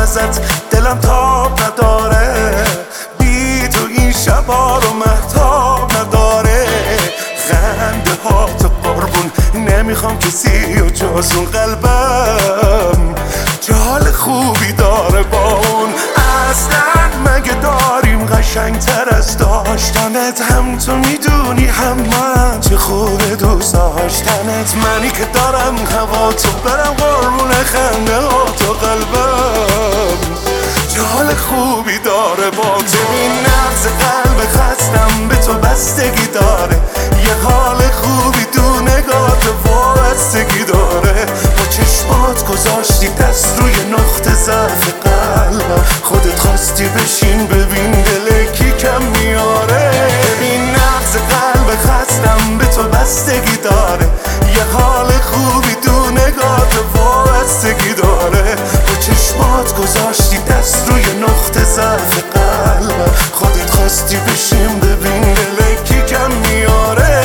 ازت دلم تاب نداره، بی تو این شبا رو مهتاب نداره. خنده ها تو قربون نمیخوام کسی و جز اون قلبم جال خوبی داره با اون. اصلا مگه داریم قشنگتر از داشتنت؟ هم تو میدونی هم من چه خوبه دوست داشتنت. منی که دارم هوا تو برم قربون خنده ها تو قلبم جال خوبی داره با تو. این نبض قلب خستم به تو بستگی داره، یه حال خوبی تو نگاه تو وابستگی داره. با چشمات گذاشتی دست روی نقطه ضعف قلبم، خودت خواستی بشین ببین دل کی کم میاره. ببین نبض قلب خستم به تو بستگی داره، یه حال خوبی تو نگاه تو وابستگی داره. با چشمات گذاشتی دست روی نقطه ضعف قلبم، خودت خواستی بشین ببین دل کی کم میاره.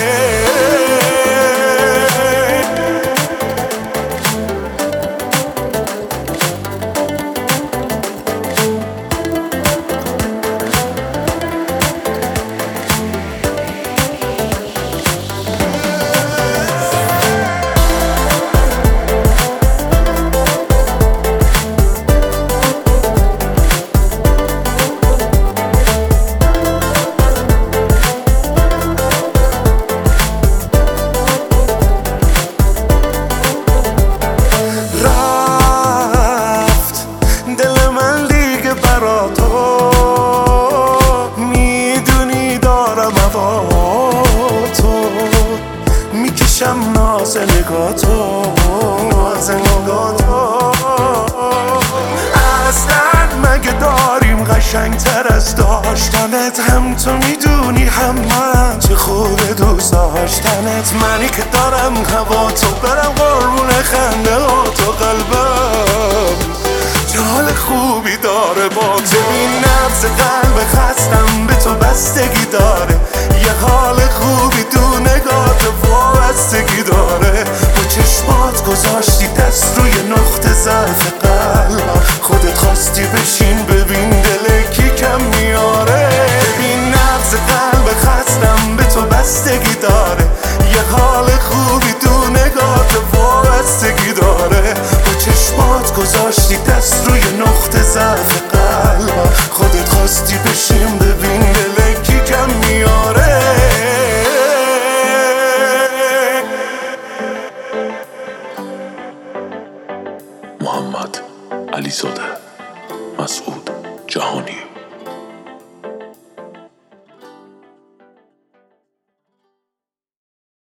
میکشم ناز نگاه تو، ناز نگاه تو. اصلا مگه داریم قشنگتر از داشتنت؟ هم تو میدونی هم من چه خوبه دوست داشتنت. منی که دارم هوا تو برم قربون خنده ها تو قلبم جال خوبی داره با تو. این نبض قلب خستم به تو بستگی داره، یه حال خوبی تو نگاه تو وابستگی داره. با چشمات گذاشتی دست روی نقطه ضعف قلبم، خودت خواستی بشین ببین دل کی کم میاره. ببین نبض قلب خستم به تو بستگی داره، یه حال خوبی تو نگاه تو وابستگی داره. با چشمات گذاشتی دست روی نقطه ضعف قلبم، خودت خواستی بشین ببین دل کی کم میاره. محمد علیزاده، مسعود جهانی.